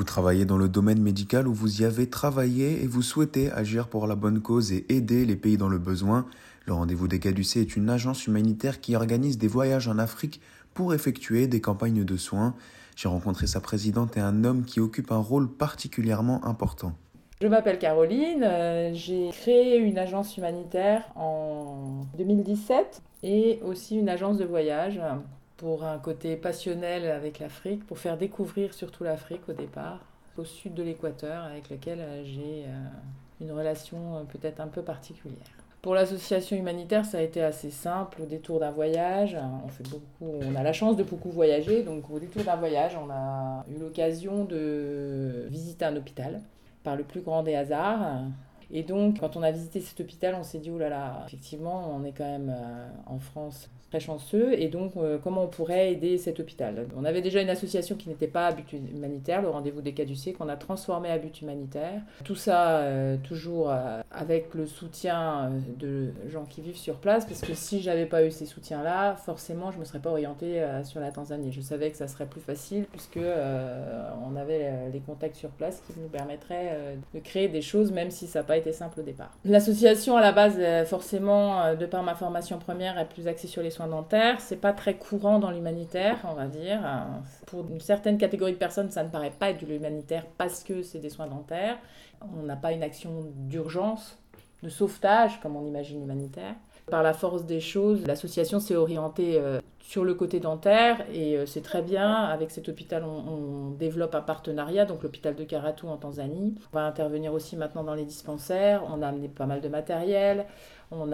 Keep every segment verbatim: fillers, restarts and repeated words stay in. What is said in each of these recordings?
Vous travaillez dans le domaine médical ou vous y avez travaillé et vous souhaitez agir pour la bonne cause et aider les pays dans le besoin. Le Rendez-vous des Caducées est une agence humanitaire qui organise des voyages en Afrique pour effectuer des campagnes de soins. J'ai rencontré sa présidente et un homme qui occupe un rôle particulièrement important. Je m'appelle Caroline, euh, j'ai créé une agence humanitaire en deux mille dix-sept et aussi une agence de voyage pour un côté passionnel avec l'Afrique, pour faire découvrir surtout l'Afrique au départ, au sud de l'équateur, avec lequel j'ai une relation peut-être un peu particulière. Pour l'association humanitaire, ça a été assez simple, au détour d'un voyage. On fait beaucoup, on a la chance de beaucoup voyager, donc au détour d'un voyage, on a eu l'occasion de visiter un hôpital par le plus grand des hasards. Et donc, quand on a visité cet hôpital, on s'est dit, oh là là, effectivement, on est quand même euh, en France très chanceux. Et donc, euh, comment on pourrait aider cet hôpital ? On avait déjà une association qui n'était pas à but humanitaire, le Rendez-vous des Caducées, qu'on a transformé à but humanitaire. Tout ça, euh, toujours euh, avec le soutien de gens qui vivent sur place, parce que si je n'avais pas eu ces soutiens-là, forcément, je ne me serais pas orientée euh, sur la Tanzanie. Je savais que ça serait plus facile, puisque euh, on avait les contacts sur place qui nous permettraient euh, de créer des choses, même si ça n'a pas été simple au départ. L'association, à la base, forcément, de par ma formation première, est plus axée sur les soins dentaires. C'est pas très courant dans l'humanitaire, on va dire. Pour une certaine catégorie de personnes, ça ne paraît pas être de l'humanitaire parce que c'est des soins dentaires. On n'a pas une action d'urgence, de sauvetage, comme on imagine humanitaire. Par la force des choses, l'association s'est orientée euh, sur le côté dentaire et euh, c'est très bien. Avec cet hôpital, on, on développe un partenariat, donc l'hôpital de Karatu en Tanzanie. On va intervenir aussi maintenant dans les dispensaires. On a amené pas mal de matériel. On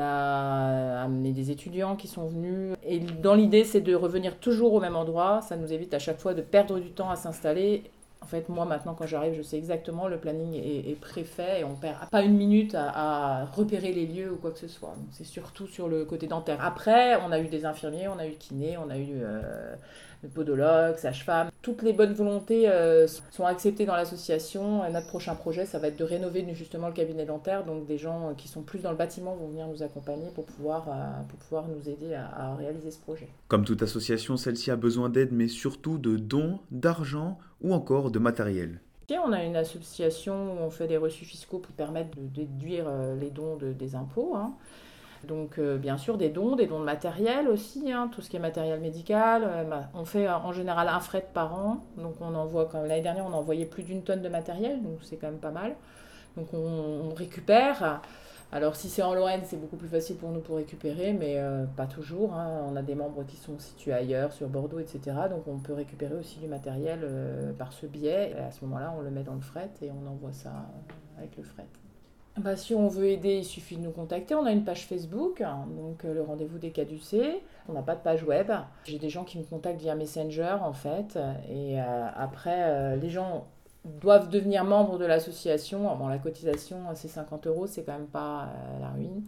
a amené des étudiants qui sont venus. Et dans l'idée, c'est de revenir toujours au même endroit. Ça nous évite à chaque fois de perdre du temps à s'installer. En fait, moi, maintenant, quand j'arrive, je sais exactement, le planning est, est préfet et on perd pas une minute à, à repérer les lieux ou quoi que ce soit. Donc, c'est surtout sur le côté dentaire. Après, on a eu des infirmiers, on a eu kinés, on a eu euh, le podologue, sage-femme. Toutes les bonnes volontés euh, sont acceptées dans l'association. Et notre prochain projet, ça va être de rénover justement le cabinet dentaire. Donc, des gens qui sont plus dans le bâtiment vont venir nous accompagner pour pouvoir, euh, pour pouvoir nous aider à, à réaliser ce projet. Comme toute association, celle-ci a besoin d'aide, mais surtout de dons, d'argent ou encore de matériel. On a une association où on fait des reçus fiscaux pour permettre de déduire les dons de, des impôts. Hein. Donc euh, bien sûr des dons, des dons de matériel aussi, hein, tout ce qui est matériel médical. Euh, bah, on fait en général un fret par an, donc on envoie quand l'année dernière on a envoyé plus d'une tonne de matériel, donc c'est quand même pas mal. Donc on, on récupère. Alors si c'est en Lorraine, c'est beaucoup plus facile pour nous pour récupérer, mais euh, pas toujours. Hein. On a des membres qui sont situés ailleurs, sur Bordeaux, et cetera. Donc on peut récupérer aussi du matériel euh, par ce biais. Et à ce moment-là, on le met dans le fret et on envoie ça avec le fret. Bah, si on veut aider, il suffit de nous contacter. On a une page Facebook, hein, donc euh, le Rendez-vous des Caducées. On n'a pas de page web. J'ai des gens qui me contactent via Messenger, en fait. Et euh, après, euh, les gens doivent devenir membres de l'association. Bon, la cotisation, c'est cinquante euros, c'est quand même pas euh, la ruine.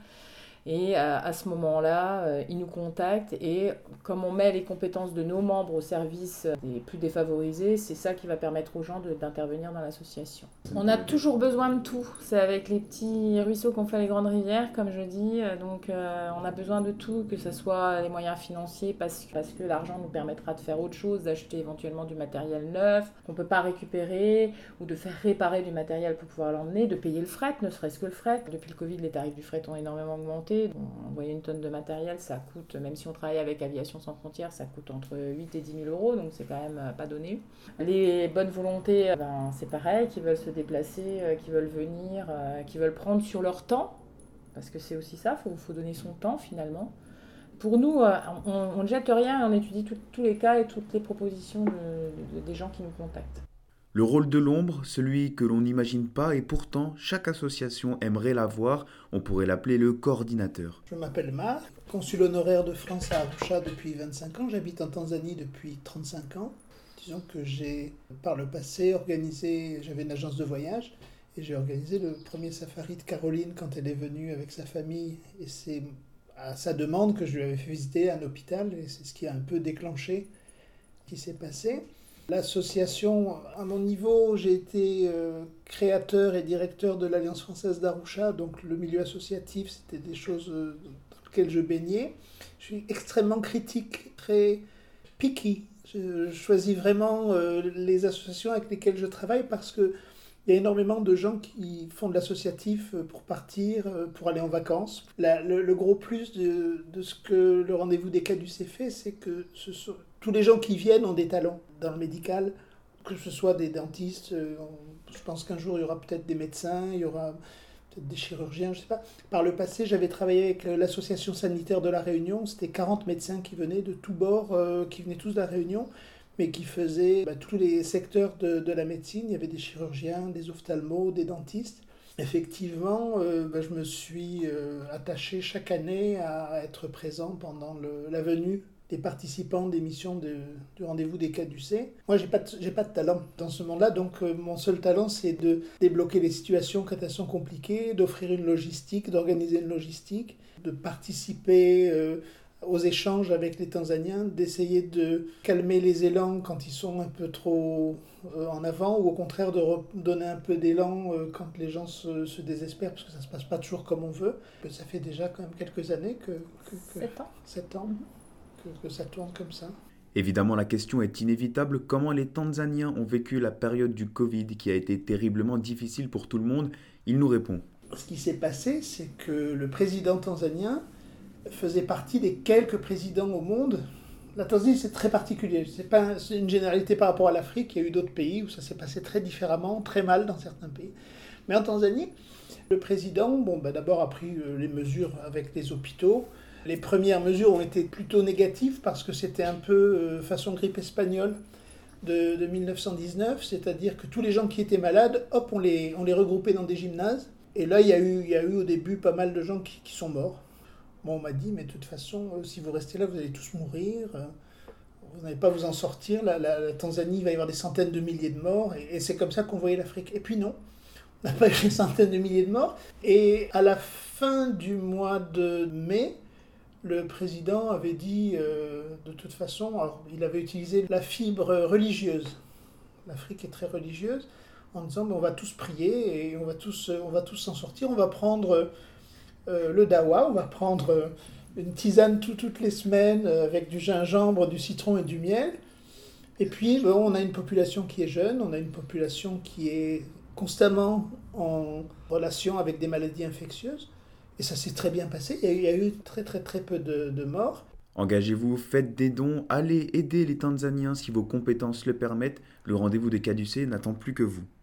Et euh, à ce moment-là, euh, ils nous contactent et comme on met les compétences de nos membres au service des plus défavorisés, c'est ça qui va permettre aux gens de, d'intervenir dans l'association. On a toujours besoin de tout. C'est avec les petits ruisseaux qu'on fait les grandes rivières, comme je dis. Donc euh, on a besoin de tout, que ce soit les moyens financiers, parce, parce que l'argent nous permettra de faire autre chose, d'acheter éventuellement du matériel neuf qu'on ne peut pas récupérer, ou de faire réparer du matériel pour pouvoir l'emmener, de payer le fret, ne serait-ce que le fret. Depuis le Covid, les tarifs du fret ont énormément augmenté. Envoyer une tonne de matériel, ça coûte, même si on travaille avec Aviation Sans Frontières, ça coûte entre huit et dix mille euros, donc c'est quand même pas donné. Les bonnes volontés, ben, c'est pareil, qui veulent se déplacer, qui veulent venir, qui veulent prendre sur leur temps, parce que c'est aussi ça, il faut, faut donner son temps finalement. Pour nous, on ne jette rien, on étudie tout, tous les cas et toutes les propositions de, de, des gens qui nous contactent. Le rôle de l'ombre, celui que l'on n'imagine pas et pourtant chaque association aimerait l'avoir, on pourrait l'appeler le coordinateur. Je m'appelle Marc, consul honoraire de France à Arusha depuis vingt-cinq ans, j'habite en Tanzanie depuis trente-cinq ans. Disons que j'ai par le passé organisé, j'avais une agence de voyage et j'ai organisé le premier safari de Caroline quand elle est venue avec sa famille et c'est à sa demande que je lui avais fait visiter un hôpital et c'est ce qui a un peu déclenché ce qui s'est passé. L'association, à mon niveau, j'ai été euh, créateur et directeur de l'Alliance française d'Arusha, donc le milieu associatif, c'était des choses euh, dans lesquelles je baignais. Je suis extrêmement critique, très picky. Je choisis vraiment euh, les associations avec lesquelles je travaille parce que il y a énormément de gens qui font de l'associatif pour partir, pour aller en vacances. La, le, le gros plus de, de ce que le rendez-vous des Caducées fait, c'est que ce sont, tous les gens qui viennent ont des talents dans le médical, que ce soit des dentistes, euh, je pense qu'un jour il y aura peut-être des médecins, il y aura peut-être des chirurgiens, je ne sais pas. Par le passé, j'avais travaillé avec l'association sanitaire de La Réunion, c'était quarante médecins qui venaient de tous bords, euh, qui venaient tous de La Réunion, mais qui faisaient bah, tous les secteurs de, de la médecine. Il y avait des chirurgiens, des ophtalmos, des dentistes. Effectivement, euh, bah, je me suis euh, attaché chaque année à être présent pendant le, la venue des participants des missions de, du rendez-vous des Caducées. Moi, j'ai pas de, j'ai pas de talent dans ce monde-là, donc euh, mon seul talent, c'est de débloquer les situations quand elles sont compliquées, d'offrir une logistique, d'organiser une logistique, de participer euh, aux échanges avec les Tanzaniens, d'essayer de calmer les élans quand ils sont un peu trop euh, en avant, ou au contraire de donner un peu d'élan euh, quand les gens se, se désespèrent, parce que ça ne se passe pas toujours comme on veut. Ça fait déjà quand même quelques années que... que, que Sept ans. Sept ans que, que ça tourne comme ça. Évidemment, la question est inévitable. Comment les Tanzaniens ont vécu la période du Covid qui a été terriblement difficile pour tout le monde? Il nous répond. Ce qui s'est passé, c'est que le président tanzanien faisait partie des quelques présidents au monde. La Tanzanie, c'est très particulier. C'est pas c'est une généralité par rapport à l'Afrique. Il y a eu d'autres pays où ça s'est passé très différemment, très mal dans certains pays. Mais en Tanzanie, le président, bon, bah, d'abord a pris les mesures avec les hôpitaux. Les premières mesures ont été plutôt négatives parce que c'était un peu euh, façon grippe espagnole de, de mille neuf cent dix-neuf, c'est-à-dire que tous les gens qui étaient malades, hop, on les, on les regroupait dans des gymnases. Et là, il y a eu, il y a eu au début pas mal de gens qui, qui sont morts. Bon, on m'a dit, mais de toute façon, euh, si vous restez là, vous allez tous mourir. Euh, vous n'allez pas vous en sortir. La, la, la Tanzanie, il va y avoir des centaines de milliers de morts. Et, et c'est comme ça qu'on voyait l'Afrique. Et puis non, on n'a pas eu des centaines de milliers de morts. Et à la fin du mois de mai, le président avait dit, euh, de toute façon, alors, il avait utilisé la fibre religieuse. L'Afrique est très religieuse, en disant, ben, on va tous prier et on va tous, on va tous s'en sortir. On va prendre... Euh, le dawa, on va prendre euh, une tisane tout, toutes les semaines euh, avec du gingembre, du citron et du miel. Et puis, bon, on a une population qui est jeune, on a une population qui est constamment en relation avec des maladies infectieuses. Et ça s'est très bien passé. Il y a eu, il y a eu très, très, très peu de, de morts. Engagez-vous, faites des dons, allez aider les Tanzaniens si vos compétences le permettent. Le rendez-vous des Caducées n'attend plus que vous.